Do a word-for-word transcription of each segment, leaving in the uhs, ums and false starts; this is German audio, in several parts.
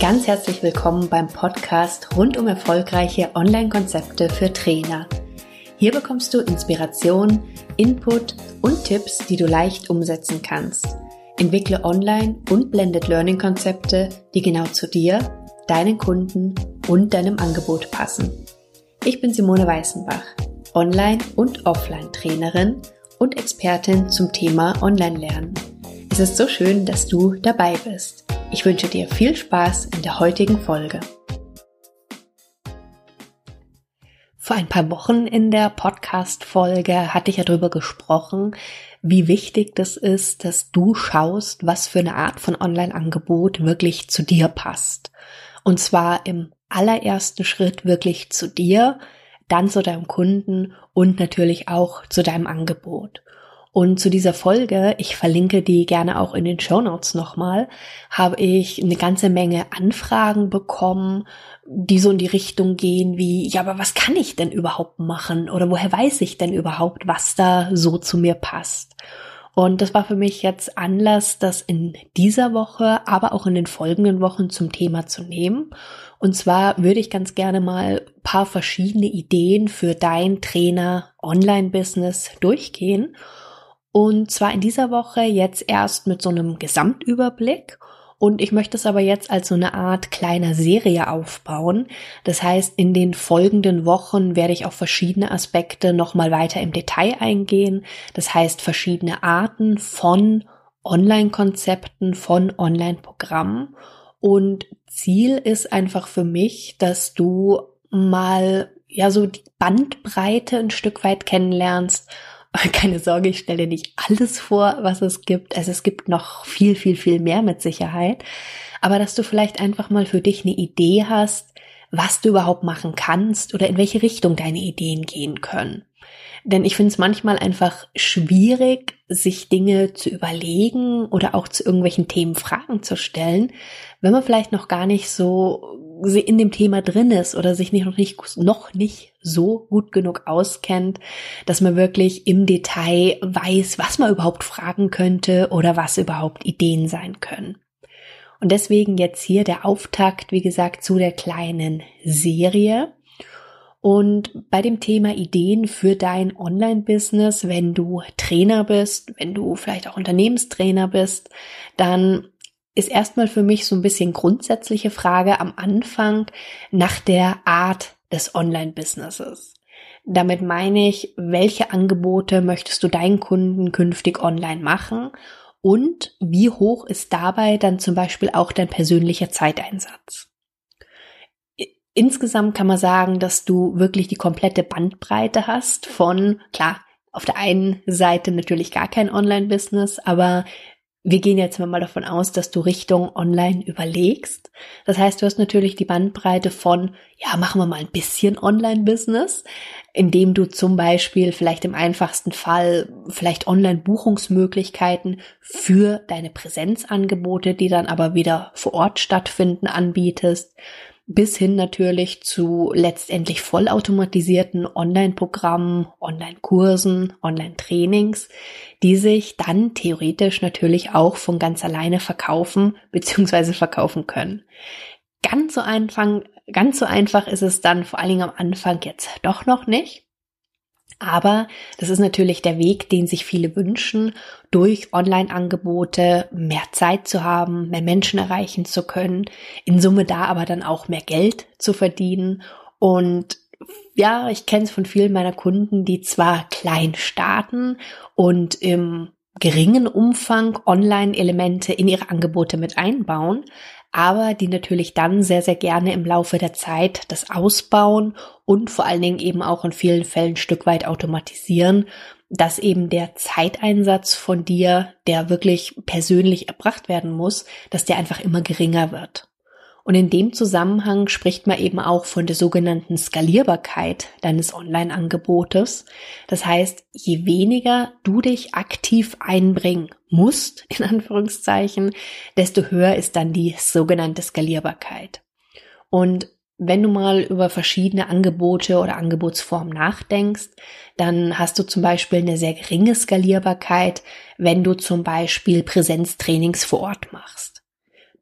Ganz herzlich willkommen beim Podcast rund um erfolgreiche Online-Konzepte für Trainer. Hier bekommst du Inspiration, Input und Tipps, die du leicht umsetzen kannst. Entwickle Online- und Blended Learning-Konzepte, die genau zu dir, deinen Kunden und deinem Angebot passen. Ich bin Simone Weißenbach, Online- und Offline-Trainerin und Expertin zum Thema Online-Lernen. Es ist so schön, dass du dabei bist. Ich wünsche dir viel Spaß in der heutigen Folge. Vor ein paar Wochen in der Podcast-Folge hatte ich ja darüber gesprochen, wie wichtig das ist, dass du schaust, was für eine Art von Online-Angebot wirklich zu dir passt. Und zwar im allerersten Schritt wirklich zu dir, dann zu deinem Kunden und natürlich auch zu deinem Angebot. Und zu dieser Folge, ich verlinke die gerne auch in den Shownotes nochmal, habe ich eine ganze Menge Anfragen bekommen, die so in die Richtung gehen wie, ja, aber was kann ich denn überhaupt machen? Oder woher weiß ich denn überhaupt, was da so zu mir passt? Und das war für mich jetzt Anlass, das in dieser Woche, aber auch in den folgenden Wochen zum Thema zu nehmen. Und zwar würde ich ganz gerne mal ein paar verschiedene Ideen für dein Trainer-Online-Business durchgehen. Und zwar in dieser Woche jetzt erst mit so einem Gesamtüberblick. Und ich möchte es aber jetzt als so eine Art kleiner Serie aufbauen. Das heißt, in den folgenden Wochen werde ich auf verschiedene Aspekte nochmal weiter im Detail eingehen. Das heißt, verschiedene Arten von Online-Konzepten, von Online-Programmen. Und Ziel ist einfach für mich, dass du mal ja so die Bandbreite ein Stück weit kennenlernst. Keine Sorge, ich stelle nicht alles vor, was es gibt. Also es gibt noch viel, viel, viel mehr mit Sicherheit. Aber dass du vielleicht einfach mal für dich eine Idee hast, was du überhaupt machen kannst oder in welche Richtung deine Ideen gehen können. Denn ich finde es manchmal einfach schwierig, sich Dinge zu überlegen oder auch zu irgendwelchen Themen Fragen zu stellen, wenn man vielleicht noch gar nicht so in dem Thema drin ist oder sich nicht, noch, nicht, noch nicht so gut genug auskennt, dass man wirklich im Detail weiß, was man überhaupt fragen könnte oder was überhaupt Ideen sein können. Und deswegen jetzt hier der Auftakt, wie gesagt, zu der kleinen Serie. Und bei dem Thema Ideen für dein Online-Business, wenn du Trainer bist, wenn du vielleicht auch Unternehmenstrainer bist, dann ist erstmal für mich so ein bisschen grundsätzliche Frage am Anfang nach der Art des Online-Businesses. Damit meine ich, welche Angebote möchtest du deinen Kunden künftig online machen und wie hoch ist dabei dann zum Beispiel auch dein persönlicher Zeiteinsatz? Insgesamt kann man sagen, dass du wirklich die komplette Bandbreite hast von, klar, auf der einen Seite natürlich gar kein Online-Business, aber wir gehen jetzt mal davon aus, dass du Richtung Online überlegst. Das heißt, du hast natürlich die Bandbreite von, ja, machen wir mal ein bisschen Online-Business, indem du zum Beispiel vielleicht im einfachsten Fall vielleicht Online-Buchungsmöglichkeiten für deine Präsenzangebote, die dann aber wieder vor Ort stattfinden, anbietest, bis hin natürlich zu letztendlich vollautomatisierten Online-Programmen, Online-Kursen, Online-Trainings, die sich dann theoretisch natürlich auch von ganz alleine verkaufen bzw. verkaufen können. Ganz so einfach, ganz so einfach ist es dann vor allen Dingen am Anfang jetzt doch noch nicht. Aber das ist natürlich der Weg, den sich viele wünschen, durch Online-Angebote mehr Zeit zu haben, mehr Menschen erreichen zu können, in Summe da aber dann auch mehr Geld zu verdienen. Und ja, ich kenne es von vielen meiner Kunden, die zwar klein starten und im geringen Umfang Online-Elemente in ihre Angebote mit einbauen, aber die natürlich dann sehr, sehr gerne im Laufe der Zeit das ausbauen und vor allen Dingen eben auch in vielen Fällen ein Stück weit automatisieren, dass eben der Zeiteinsatz von dir, der wirklich persönlich erbracht werden muss, dass der einfach immer geringer wird. Und in dem Zusammenhang spricht man eben auch von der sogenannten Skalierbarkeit deines Online-Angebotes. Das heißt, je weniger du dich aktiv einbringen musst, in Anführungszeichen, desto höher ist dann die sogenannte Skalierbarkeit. Und wenn du mal über verschiedene Angebote oder Angebotsformen nachdenkst, dann hast du zum Beispiel eine sehr geringe Skalierbarkeit, wenn du zum Beispiel Präsenztrainings vor Ort machst.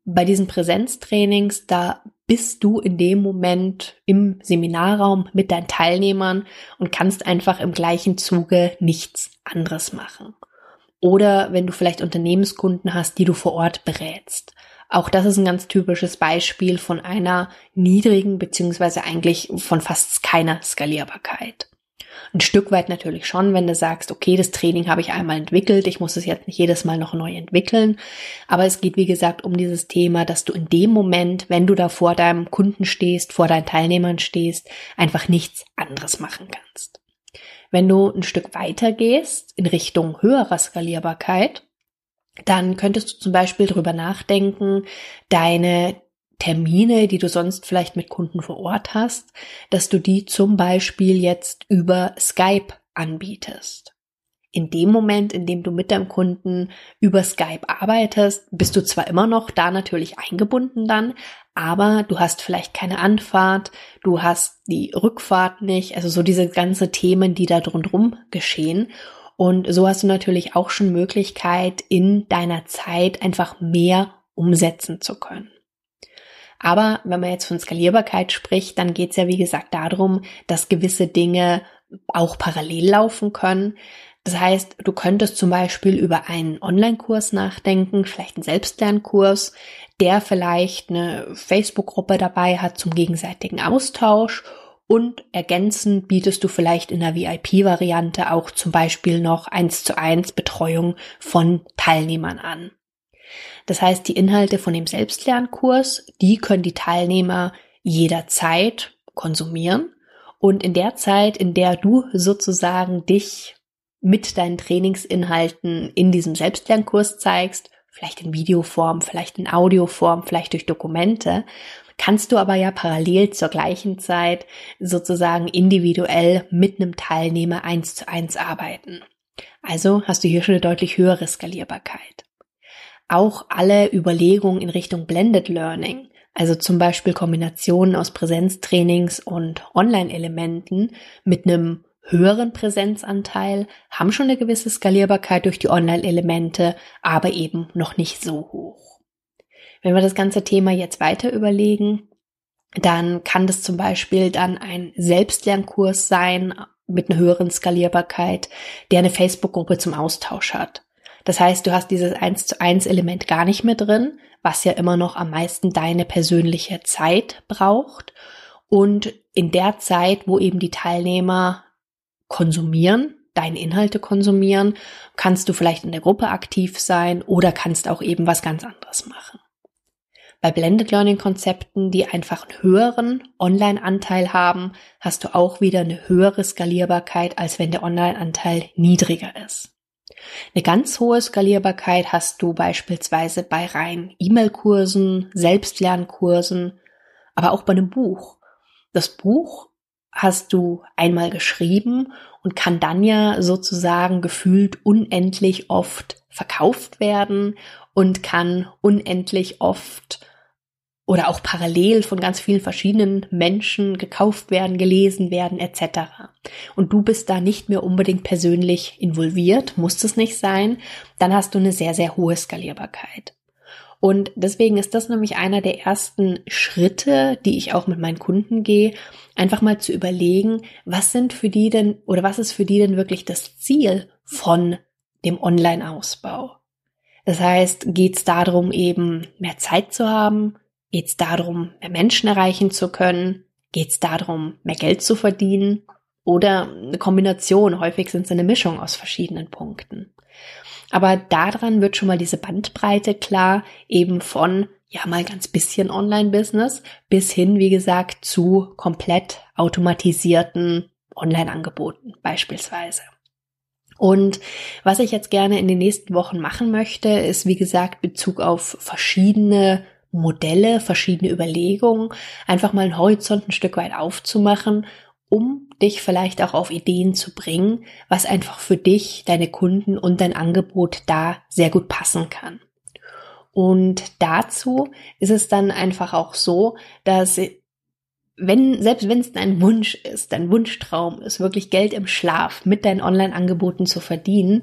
bei diesen Präsenztrainings, da bist du in dem Moment im Seminarraum mit deinen Teilnehmern und kannst einfach im gleichen Zuge nichts anderes machen. Oder wenn du vielleicht Unternehmenskunden hast, die du vor Ort berätst. Auch das ist ein ganz typisches Beispiel von einer niedrigen beziehungsweise eigentlich von fast keiner Skalierbarkeit. Ein Stück weit natürlich schon, wenn du sagst, okay, das Training habe ich einmal entwickelt, ich muss es jetzt nicht jedes Mal noch neu entwickeln. Aber es geht, wie gesagt, um dieses Thema, dass du in dem Moment, wenn du da vor deinem Kunden stehst, vor deinen Teilnehmern stehst, einfach nichts anderes machen kannst. Wenn du ein Stück weiter gehst in Richtung höherer Skalierbarkeit, dann könntest du zum Beispiel drüber nachdenken, deine Termine, die du sonst vielleicht mit Kunden vor Ort hast, dass du die zum Beispiel jetzt über Skype anbietest. In dem Moment, in dem du mit deinem Kunden über Skype arbeitest, bist du zwar immer noch da natürlich eingebunden dann, aber du hast vielleicht keine Anfahrt, du hast die Rückfahrt nicht, also so diese ganzen Themen, die da drumherum geschehen. Und so hast du natürlich auch schon Möglichkeit, in deiner Zeit einfach mehr umsetzen zu können. Aber wenn man jetzt von Skalierbarkeit spricht, dann geht es ja wie gesagt darum, dass gewisse Dinge auch parallel laufen können. Das heißt, du könntest zum Beispiel über einen Online-Kurs nachdenken, vielleicht einen Selbstlernkurs, der vielleicht eine Facebook-Gruppe dabei hat zum gegenseitigen Austausch, und ergänzend bietest du vielleicht in der V I P-Variante auch zum Beispiel noch eins zu eins Betreuung von Teilnehmern an. Das heißt, die Inhalte von dem Selbstlernkurs, die können die Teilnehmer jederzeit konsumieren, und in der Zeit, in der du sozusagen dich mit deinen Trainingsinhalten in diesem Selbstlernkurs zeigst, vielleicht in Videoform, vielleicht in Audioform, vielleicht durch Dokumente, kannst du aber ja parallel zur gleichen Zeit sozusagen individuell mit einem Teilnehmer eins zu eins arbeiten. Also hast du hier schon eine deutlich höhere Skalierbarkeit. Auch alle Überlegungen in Richtung Blended Learning, also zum Beispiel Kombinationen aus Präsenztrainings und Online-Elementen mit einem höheren Präsenzanteil, haben schon eine gewisse Skalierbarkeit durch die Online-Elemente, aber eben noch nicht so hoch. Wenn wir das ganze Thema jetzt weiter überlegen, dann kann das zum Beispiel dann ein Selbstlernkurs sein mit einer höheren Skalierbarkeit, der eine Facebook-Gruppe zum Austausch hat. Das heißt, du hast dieses eins zu eins Element gar nicht mehr drin, was ja immer noch am meisten deine persönliche Zeit braucht. Und in der Zeit, wo eben die Teilnehmer konsumieren, deine Inhalte konsumieren, kannst du vielleicht in der Gruppe aktiv sein oder kannst auch eben was ganz anderes machen. Bei Blended Learning Konzepten, die einfach einen höheren Online-Anteil haben, hast du auch wieder eine höhere Skalierbarkeit, als wenn der Online-Anteil niedriger ist. Eine ganz hohe Skalierbarkeit hast du beispielsweise bei rein E-Mail-Kursen, Selbstlernkursen, aber auch bei einem Buch. Das Buch hast du einmal geschrieben und kann dann ja sozusagen gefühlt unendlich oft verkauft werden und kann unendlich oft oder auch parallel von ganz vielen verschiedenen Menschen gekauft werden, gelesen werden et cetera. Und du bist da nicht mehr unbedingt persönlich involviert, muss es nicht sein, dann hast du eine sehr, sehr hohe Skalierbarkeit. Und deswegen ist das nämlich einer der ersten Schritte, die ich auch mit meinen Kunden gehe, einfach mal zu überlegen, was sind für die denn oder was ist für die denn wirklich das Ziel von dem Online-Ausbau? Das heißt, geht es darum, eben mehr Zeit zu haben? Geht es darum, mehr Menschen erreichen zu können? Geht es darum, mehr Geld zu verdienen? Oder eine Kombination, häufig sind es eine Mischung aus verschiedenen Punkten. Aber daran wird schon mal diese Bandbreite klar, eben von, ja, mal ganz bisschen Online-Business bis hin, wie gesagt, zu komplett automatisierten Online-Angeboten beispielsweise. Und was ich jetzt gerne in den nächsten Wochen machen möchte, ist, wie gesagt, Bezug auf verschiedene Modelle, verschiedene Überlegungen, einfach mal einen Horizont ein Stück weit aufzumachen, um dich vielleicht auch auf Ideen zu bringen, was einfach für dich, deine Kunden und dein Angebot da sehr gut passen kann. Und dazu ist es dann einfach auch so, dass wenn, selbst wenn es dein Wunsch ist, dein Wunschtraum ist, wirklich Geld im Schlaf mit deinen Online-Angeboten zu verdienen,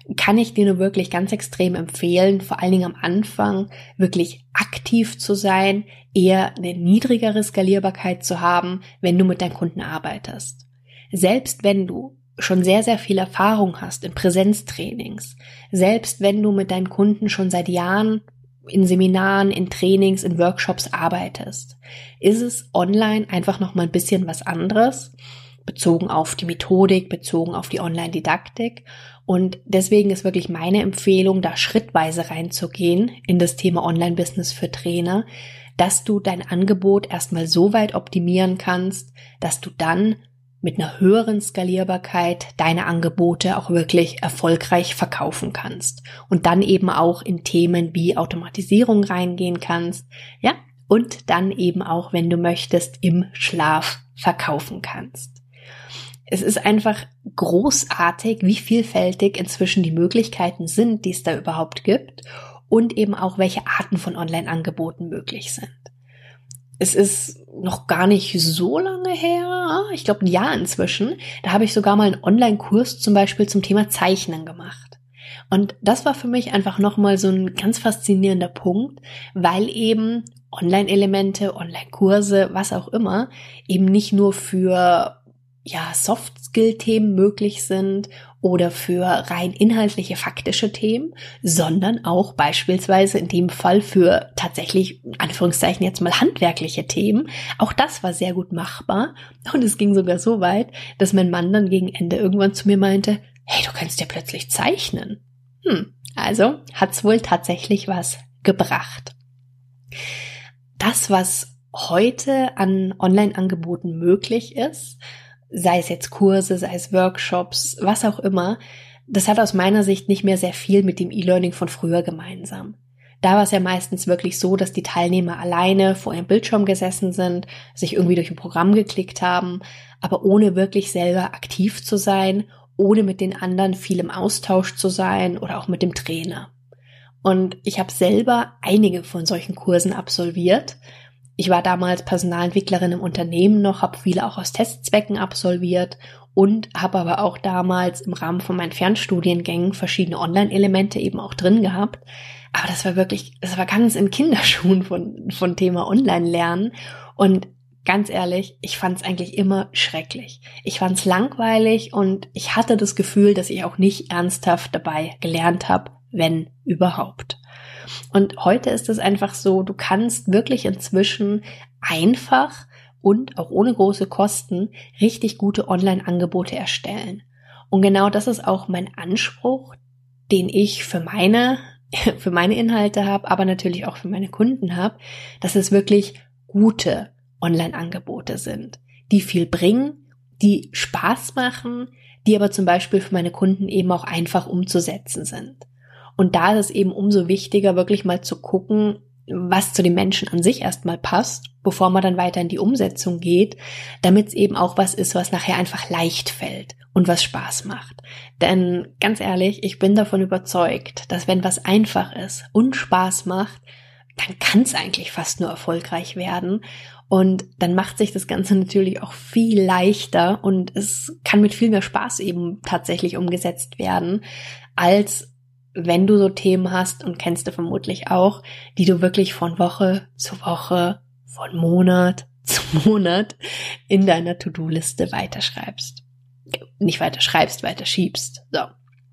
kann ich dir nur wirklich ganz extrem empfehlen, vor allen Dingen am Anfang wirklich aktiv zu sein, eher eine niedrigere Skalierbarkeit zu haben, wenn du mit deinen Kunden arbeitest. Selbst wenn du schon sehr, sehr viel Erfahrung hast in Präsenztrainings, selbst wenn du mit deinen Kunden schon seit Jahren in Seminaren, in Trainings, in Workshops arbeitest, ist es online einfach noch mal ein bisschen was anderes, bezogen auf die Methodik, bezogen auf die Online-Didaktik. Und deswegen ist wirklich meine Empfehlung, da schrittweise reinzugehen in das Thema Online-Business für Trainer, dass du dein Angebot erstmal so weit optimieren kannst, dass du dann mit einer höheren Skalierbarkeit deine Angebote auch wirklich erfolgreich verkaufen kannst. Und dann eben auch in Themen wie Automatisierung reingehen kannst, ja, und dann eben auch, wenn du möchtest, im Schlaf verkaufen kannst. Es ist einfach großartig, wie vielfältig inzwischen die Möglichkeiten sind, die es da überhaupt gibt und eben auch, welche Arten von Online-Angeboten möglich sind. Es ist noch gar nicht so lange her, ich glaube ein Jahr inzwischen, da habe ich sogar mal einen Online-Kurs zum Beispiel zum Thema Zeichnen gemacht. Und das war für mich einfach nochmal so ein ganz faszinierender Punkt, weil eben Online-Elemente, Online-Kurse, was auch immer, eben nicht nur für ja, Soft-Skill-Themen möglich sind oder für rein inhaltliche, faktische Themen, sondern auch beispielsweise in dem Fall für tatsächlich, in Anführungszeichen jetzt mal handwerkliche Themen. Auch das war sehr gut machbar und es ging sogar so weit, dass mein Mann dann gegen Ende irgendwann zu mir meinte, hey, du kannst ja plötzlich zeichnen. Hm, also hat's wohl tatsächlich was gebracht. Das, was heute an Online-Angeboten möglich ist, sei es jetzt Kurse, sei es Workshops, was auch immer, das hat aus meiner Sicht nicht mehr sehr viel mit dem E-Learning von früher gemeinsam. Da war es ja meistens wirklich so, dass die Teilnehmer alleine vor ihrem Bildschirm gesessen sind, sich irgendwie durch ein Programm geklickt haben, aber ohne wirklich selber aktiv zu sein, ohne mit den anderen viel im Austausch zu sein oder auch mit dem Trainer. Und ich habe selber einige von solchen Kursen absolviert. Ich war damals Personalentwicklerin im Unternehmen noch, habe viele auch aus Testzwecken absolviert und habe aber auch damals im Rahmen von meinen Fernstudiengängen verschiedene Online-Elemente eben auch drin gehabt. Aber das war wirklich, das war ganz in Kinderschuhen von, von Thema Online-Lernen. Und ganz ehrlich, ich fand es eigentlich immer schrecklich. Ich fand es langweilig und ich hatte das Gefühl, dass ich auch nicht ernsthaft dabei gelernt habe, wenn überhaupt. Und heute ist es einfach so, du kannst wirklich inzwischen einfach und auch ohne große Kosten richtig gute Online-Angebote erstellen. Und genau das ist auch mein Anspruch, den ich für meine, für meine Inhalte habe, aber natürlich auch für meine Kunden habe, dass es wirklich gute Online-Angebote sind, die viel bringen, die Spaß machen, die aber zum Beispiel für meine Kunden eben auch einfach umzusetzen sind. Und da ist es eben umso wichtiger, wirklich mal zu gucken, was zu den Menschen an sich erstmal passt, bevor man dann weiter in die Umsetzung geht, damit es eben auch was ist, was nachher einfach leicht fällt und was Spaß macht. Denn ganz ehrlich, ich bin davon überzeugt, dass wenn was einfach ist und Spaß macht, dann kann es eigentlich fast nur erfolgreich werden. Und dann macht sich das Ganze natürlich auch viel leichter und es kann mit viel mehr Spaß eben tatsächlich umgesetzt werden, als wenn du so Themen hast, und kennst du vermutlich auch, die du wirklich von Woche zu Woche, von Monat zu Monat in deiner To-Do-Liste weiterschreibst. Nicht weiterschreibst, weiterschiebst. So.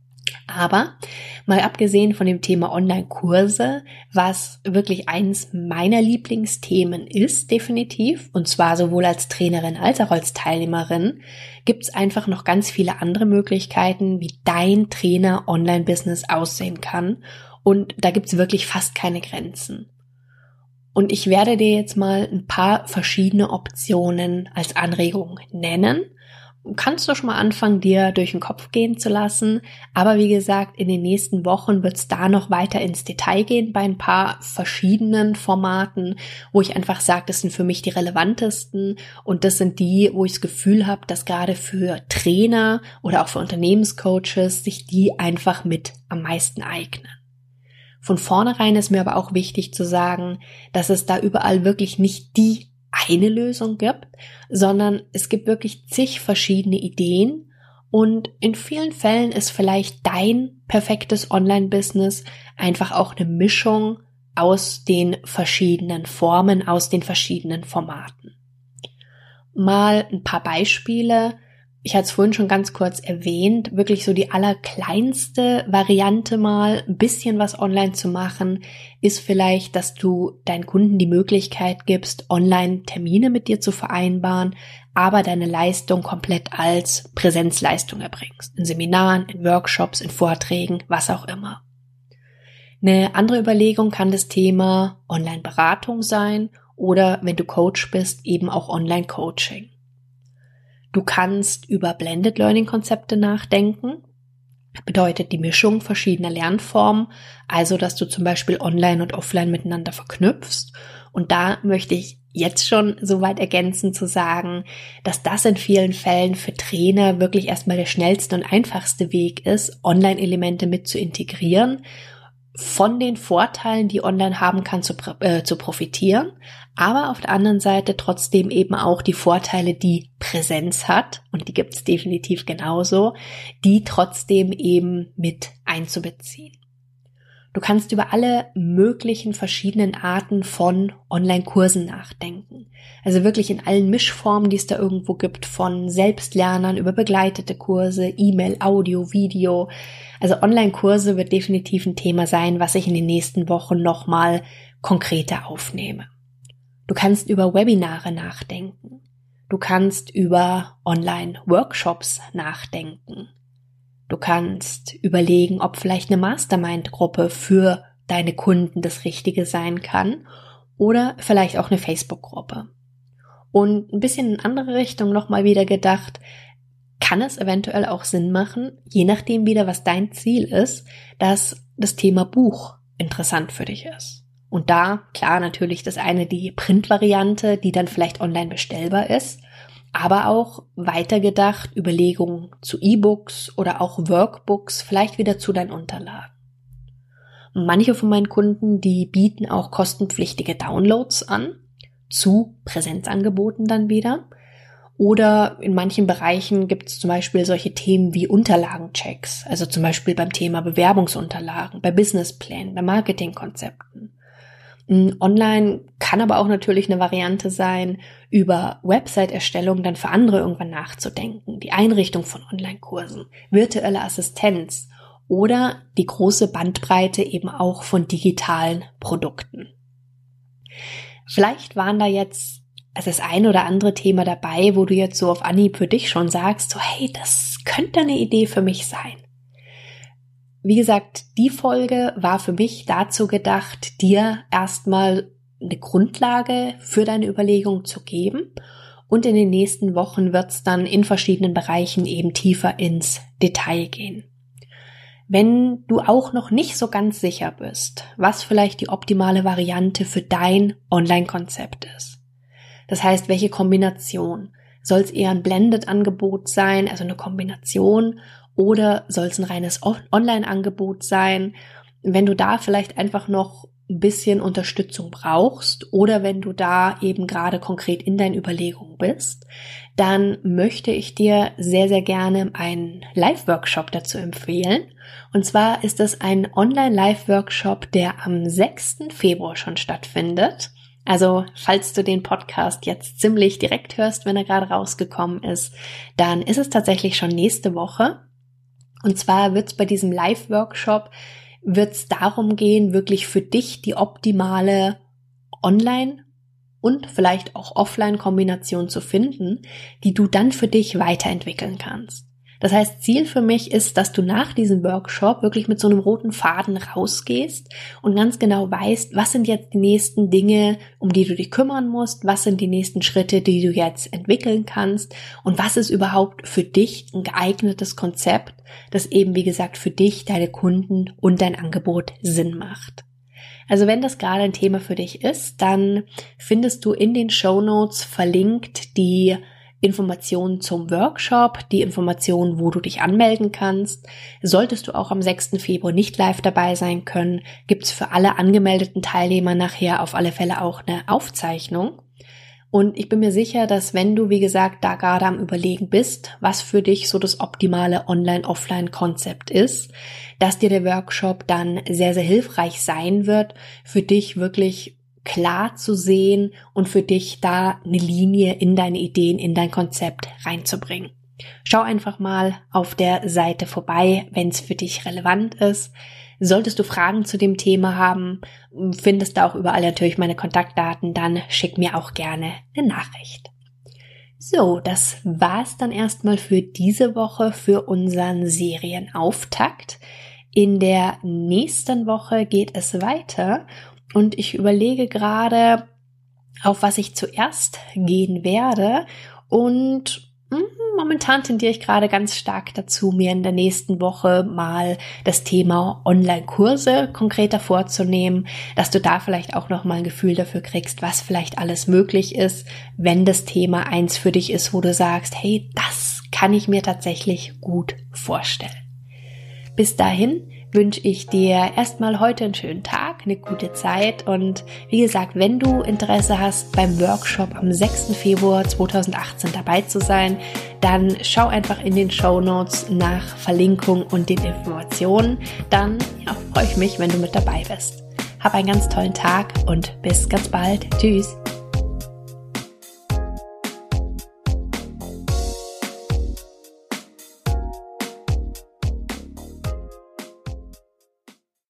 Aber mal abgesehen von dem Thema Online-Kurse, was wirklich eins meiner Lieblingsthemen ist, definitiv, und zwar sowohl als Trainerin als auch als Teilnehmerin, gibt es einfach noch ganz viele andere Möglichkeiten, wie dein Trainer-Online-Business aussehen kann. Und da gibt es wirklich fast keine Grenzen. Und ich werde dir jetzt mal ein paar verschiedene Optionen als Anregung nennen. Kannst du schon mal anfangen, dir durch den Kopf gehen zu lassen. Aber wie gesagt, in den nächsten Wochen wird es da noch weiter ins Detail gehen bei ein paar verschiedenen Formaten, wo ich einfach sage, das sind für mich die relevantesten und das sind die, wo ich das Gefühl habe, dass gerade für Trainer oder auch für Unternehmenscoaches sich die einfach mit am meisten eignen. Von vornherein ist mir aber auch wichtig zu sagen, dass es da überall wirklich nicht die eine Lösung gibt, sondern es gibt wirklich zig verschiedene Ideen Und in vielen Fällen ist vielleicht dein perfektes Online-Business einfach auch eine Mischung aus den verschiedenen Formen, aus den verschiedenen Formaten. Mal ein paar Beispiele. Ich hatte es vorhin schon ganz kurz erwähnt, wirklich so die allerkleinste Variante mal, ein bisschen was online zu machen, ist vielleicht, dass du deinen Kunden die Möglichkeit gibst, online Termine mit dir zu vereinbaren, aber deine Leistung komplett als Präsenzleistung erbringst. In Seminaren, in Workshops, in Vorträgen, was auch immer. Eine andere Überlegung kann das Thema Online-Beratung sein oder, wenn du Coach bist, eben auch Online-Coaching. Du kannst über Blended Learning Konzepte nachdenken. Bedeutet die Mischung verschiedener Lernformen, also dass du zum Beispiel online und offline miteinander verknüpfst. Und da möchte ich jetzt schon so weit ergänzen zu sagen, dass das in vielen Fällen für Trainer wirklich erstmal der schnellste und einfachste Weg ist, Online-Elemente mit zu integrieren, von den Vorteilen, die online haben kann, zu, äh, zu profitieren, aber auf der anderen Seite trotzdem eben auch die Vorteile, die Präsenz hat, und die gibt es definitiv genauso, die trotzdem eben mit einzubeziehen. Du kannst über alle möglichen verschiedenen Arten von Online-Kursen nachdenken. Also wirklich in allen Mischformen, die es da irgendwo gibt, von Selbstlernern über begleitete Kurse, E-Mail, Audio, Video. Also Online-Kurse wird definitiv ein Thema sein, was ich in den nächsten Wochen nochmal konkreter aufnehme. Du kannst über Webinare nachdenken. Du kannst über Online-Workshops nachdenken. Du kannst überlegen, ob vielleicht eine Mastermind-Gruppe für deine Kunden das Richtige sein kann oder vielleicht auch eine Facebook-Gruppe. Und ein bisschen in andere Richtung nochmal wieder gedacht, kann es eventuell auch Sinn machen, je nachdem wieder, was dein Ziel ist, dass das Thema Buch interessant für dich ist. Und da, klar, natürlich das eine die Print-Variante, die dann vielleicht online bestellbar ist, aber auch weitergedacht Überlegungen zu E-Books oder auch Workbooks, vielleicht wieder zu deinen Unterlagen. Manche von meinen Kunden, die bieten auch kostenpflichtige Downloads an, zu Präsenzangeboten dann wieder. Oder in manchen Bereichen gibt es zum Beispiel solche Themen wie Unterlagenchecks, also zum Beispiel beim Thema Bewerbungsunterlagen, bei Businessplänen, bei Marketingkonzepten. Online kann aber auch natürlich eine Variante sein, über Website-Erstellung dann für andere irgendwann nachzudenken, die Einrichtung von Online-Kursen, virtuelle Assistenz oder die große Bandbreite eben auch von digitalen Produkten. Vielleicht waren da jetzt also das ein oder andere Thema dabei, wo du jetzt so auf Anhieb für dich schon sagst, so hey, das könnte eine Idee für mich sein. Wie gesagt, die Folge war für mich dazu gedacht, dir erstmal eine Grundlage für deine Überlegung zu geben, und in den nächsten Wochen wird es dann in verschiedenen Bereichen eben tiefer ins Detail gehen. Wenn du auch noch nicht so ganz sicher bist, was vielleicht die optimale Variante für dein Online-Konzept ist, das heißt, welche Kombination, soll es eher ein Blended-Angebot sein, also eine Kombination, oder soll es ein reines Online-Angebot sein? Wenn du da vielleicht einfach noch ein bisschen Unterstützung brauchst oder wenn du da eben gerade konkret in deinen Überlegungen bist, dann möchte ich dir sehr, sehr gerne einen Live-Workshop dazu empfehlen. Und zwar ist es ein Online-Live-Workshop, der am sechsten Februar schon stattfindet. Also falls du den Podcast jetzt ziemlich direkt hörst, wenn er gerade rausgekommen ist, dann ist es tatsächlich schon nächste Woche. Und zwar wird es bei diesem Live-Workshop wird es darum gehen, wirklich für dich die optimale Online- und vielleicht auch Offline-Kombination zu finden, die du dann für dich weiterentwickeln kannst. Das heißt, Ziel für mich ist, dass du nach diesem Workshop wirklich mit so einem roten Faden rausgehst und ganz genau weißt, was sind jetzt die nächsten Dinge, um die du dich kümmern musst, was sind die nächsten Schritte, die du jetzt entwickeln kannst und was ist überhaupt für dich ein geeignetes Konzept, das eben, wie gesagt, für dich, deine Kunden und dein Angebot Sinn macht. Also wenn das gerade ein Thema für dich ist, dann findest du in den Shownotes verlinkt die Informationen zum Workshop, die Informationen, wo du dich anmelden kannst. Solltest du auch am sechsten Februar nicht live dabei sein können, gibt's für alle angemeldeten Teilnehmer nachher auf alle Fälle auch eine Aufzeichnung. Und ich bin mir sicher, dass wenn du, wie gesagt, da gerade am Überlegen bist, was für dich so das optimale Online-Offline-Konzept ist, dass dir der Workshop dann sehr, sehr hilfreich sein wird, für dich wirklich klar zu sehen und für dich da eine Linie in deine Ideen, in dein Konzept reinzubringen. Schau einfach mal auf der Seite vorbei, wenn es für dich relevant ist. Solltest du Fragen zu dem Thema haben, findest du auch überall natürlich meine Kontaktdaten, dann schick mir auch gerne eine Nachricht. So, das war's dann erstmal für diese Woche, für unseren Serienauftakt. In der nächsten Woche geht es weiter und ich überlege gerade, auf was ich zuerst gehen werde, und momentan tendiere ich gerade ganz stark dazu, mir in der nächsten Woche mal das Thema Online-Kurse konkreter vorzunehmen, dass du da vielleicht auch noch mal ein Gefühl dafür kriegst, was vielleicht alles möglich ist, wenn das Thema eins für dich ist, wo du sagst, hey, das kann ich mir tatsächlich gut vorstellen. Bis dahin wünsche ich dir erstmal heute einen schönen Tag, eine gute Zeit, und wie gesagt, wenn du Interesse hast, beim Workshop am sechsten Februar zweitausendachtzehn dabei zu sein, dann schau einfach in den Shownotes nach Verlinkung und den Informationen. Dann ja, freue ich mich, wenn du mit dabei bist. Hab einen ganz tollen Tag und bis ganz bald. Tschüss.